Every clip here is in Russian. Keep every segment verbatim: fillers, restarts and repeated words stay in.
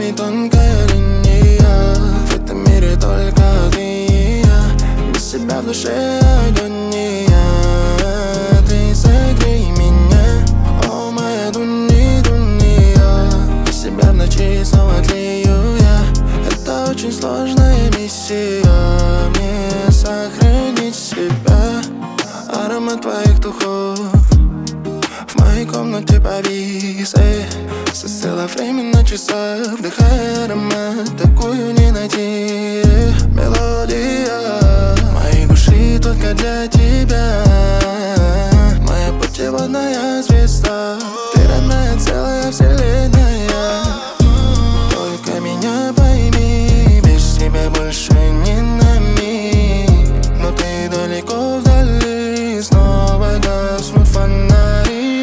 нами тонкая линия. В этом мире только ты и я. Без себя в душе агония. Ты согрей меня, о моя дуни, дуния. Без себя в ночи снова тлею я. Это очень сложная миссия, мне сохранить себя. Аромат твоих духов в моей комнате повис, эй. Застыло время на часах, вдыхая аромат, такую не найти. Мелодия моей души только для тебя. Моя путеводная звезда, ты родная, целая вселенная. Только меня пойми, без тебя больше не на миг. Но ты далеко вдали, снова гаснут фонари.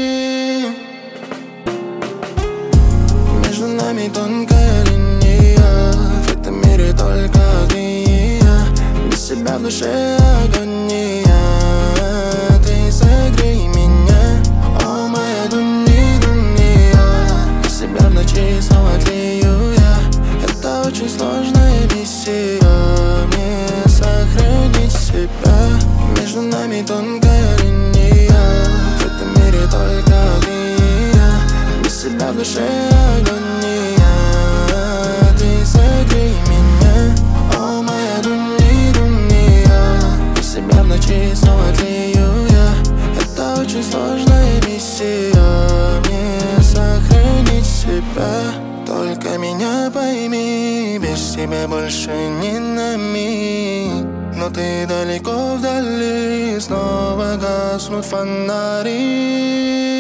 Между нами тонкая линия. В этом мире только ты и я. Без себя в душе агония. Ты согрей меня, о моя дуни, дуния. Без себя в ночи снова тлею я. Это очень сложная миссия, мне сохранить себя. Между нами тонкая линия. В этом мире только ты и я. Без себя в душе агония. Ты согрей меня, о моя дуни, дуния. Без себя в ночи снова тлею я. Это очень сложная миссия, мне сохранить себя. Только меня пойми, без тебя больше не на миг. Но ты далеко вдали, снова гаснут фонари.